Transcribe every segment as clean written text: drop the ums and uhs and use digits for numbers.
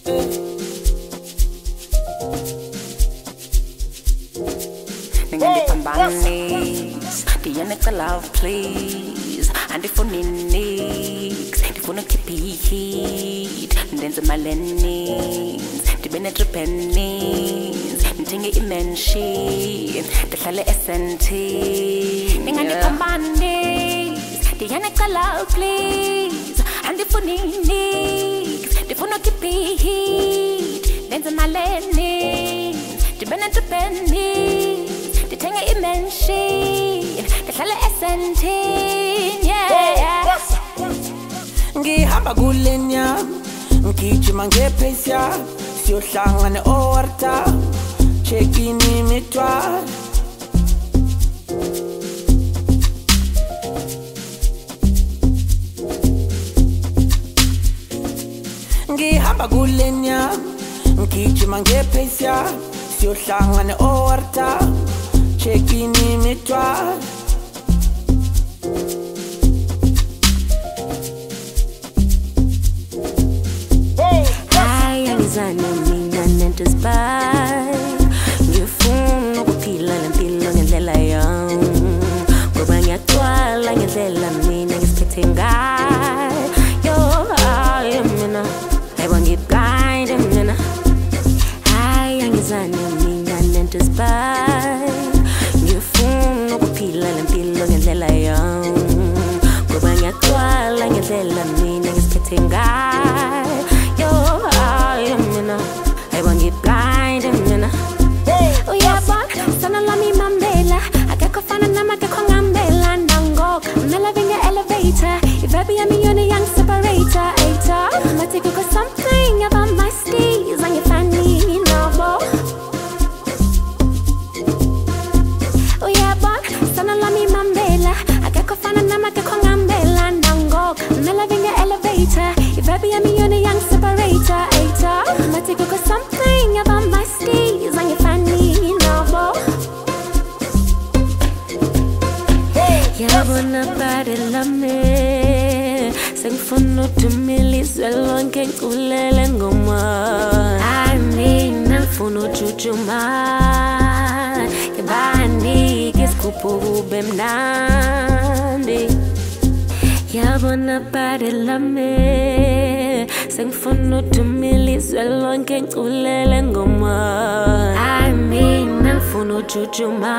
Ningandiphambanisi ndiyaneka love please andifunini ndifuna ukhipha ihit ndenze imalenis ndibe ne-tripenis ndithenge imenshi ndihlale SNT. Ningandiphambanisi ndiyaneka love please andifunini ndifuna ukhipha ihit ndenze imalenis ndibe ne-tripenis ndithenge imenshi ndihlale SNT. Ngihamba kulenya ngijima ngepace yami siyohlanga ne-orta check-in imithwalo ngihamba kulenya ngijima ngepace yami siyohlanga ne-orta check-in imithwalo Angizane mina nento spy ngifuna ukuphila lempilo ngendlela yami ngoba ngiyagcwala ngendlela mina ngisiphethe ngayo hayi mina hayibo ngiblind mina hayi angizane mina nento spy ngifuna ukuphila lempilo ngendlela yami ngoba ngiyagcwala ngendlela mina ngisiphethe ngayo mina hayibo ngiblind mina uyabona sana lami mambela akekho fana nami akekho ngambela nangoku mina living an elevator ivibe yami yona young separator ater mathi kukho something about my steez angifani nobo uyabona sana lami mambela akekho fana nami akekho ngambela nangoku mina living an elevator ivibe yami yona young separator mathi kukho something about my steez angifani nobo yabona body lami sengifuna udumile izwe lonke ngiculele ngoma mina ngifuna ujujuma ngibanike isigubhu kube mnandi yabona body lami sengifuna udumile izwe lonke ngiculele ngoma mina ngifuna ujujuma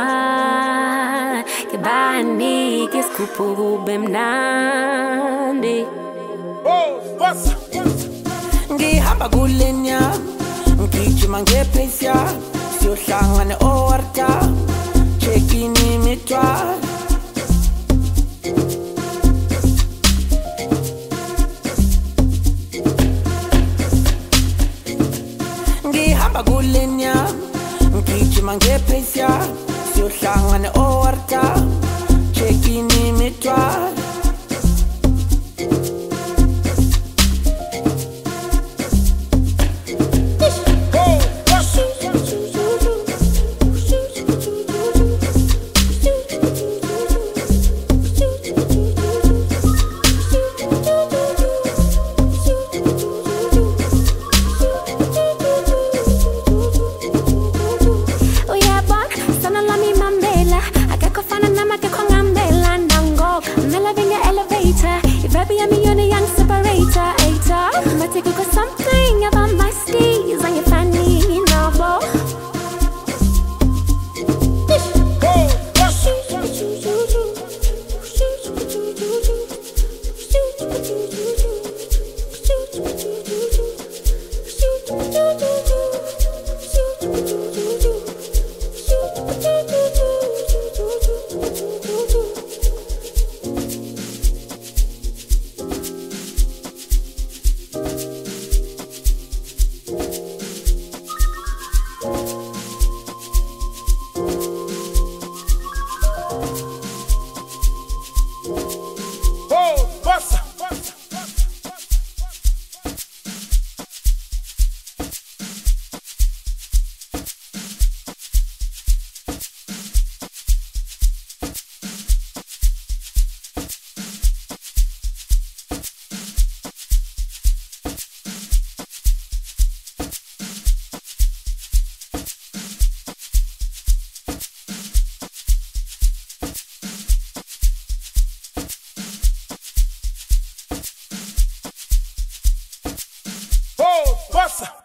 ngibanike isigubhu kube mnandi ngihamba kulenya ngijima ngepace yami siyohlanga ne-orta check-in imithwalo ngihamba kulenya ngijima ngepace yami siyohlanga ne-orta check-in imithwalo Sana lami mambela akekho fana nami akekho ngambela nangoku mina living Bossa.